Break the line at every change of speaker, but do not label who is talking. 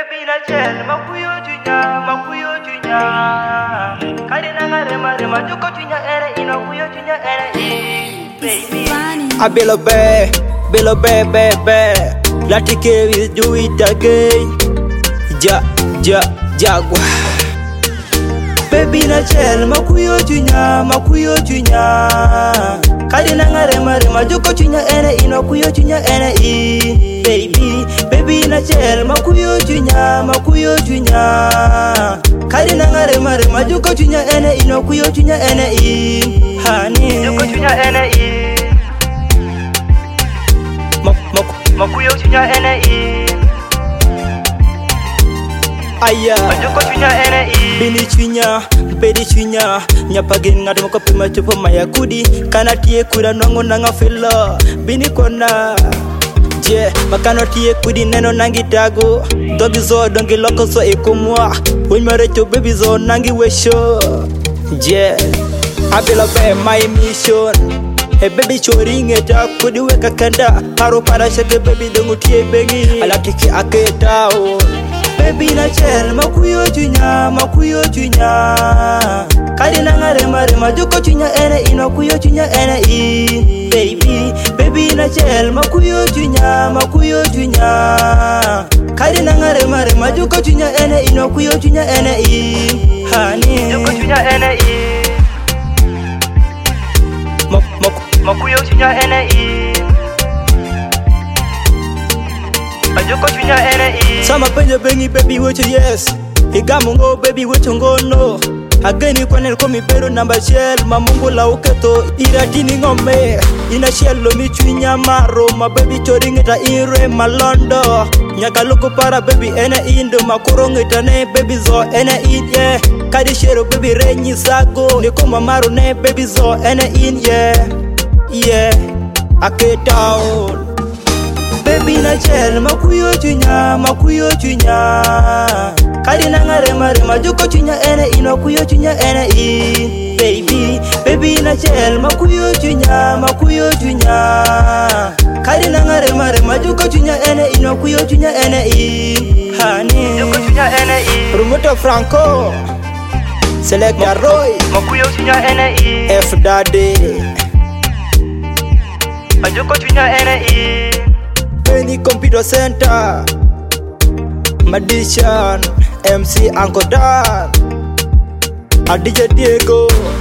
Baby na chel makuyo chunya Kali na ngare mare majuko chunya ere ino kuyo chunya ere baby
Abelo be Latike will do it again Jagwa Baby na chel makuyo chunya Kali na ngare mare majuko chunya ere ino kuyo chunya ere Baby na chel makuyo chunya Kali na ngare mare majuko chunya ene ino kuyo chunya ene Honey
Juko chunya ene makuyo chunya ene
Aya
Juko chunya ene
Bedi chunya Nyapagin ngati moko pima chupo maya kudi Kana tie kura nongo nanga fila Bini kona Makano tie kudi neno nangi tago Dogi zo dongi loko so ekumwa Wimarecho baby zo nangi wesho Abela be my mission Hey baby choring eta kudi weka kanda Haro para shake baby dongu tie bengi Alatiki aketa Baby na chel makuyo chunya Kali na ngare mare majuko chunya ene ino kuyo chunya ene Baby na chel makuyo chunya Kali na ngare mare majuko chunya ene ino kuyo chunya ene Honey
Juko chunya ene makuyo chunya ene Juko chunya ene
Sama penye bengi baby which yes Igamu ngo baby which ngo no Ageni kwa nel komi pero namba shell Mamungu la uketo iratini ngome Ina shello michuinya maro Ma baby choringita ire malondo Nyaka loko para baby ene indo Makurongita ne baby zo ene in yeah Kadi shero baby renyi sago Nikoma maro ne baby zo ene in yeah Aketown Baby na chel makuyo chunya Kali na ngare mare majuko chunya ene ino kuyo chunya ene Baby na chel makuyo chunya Kali na ngare mare majuko chunya ene ino kuyo chunya ene Honey
Juko chunya ene
Promoter Franco Selector Roy
makuyo chunya ene
F Daddy
Juko chunya ene
Penny Computer Center Magician MC Uncle Dan Adija Diego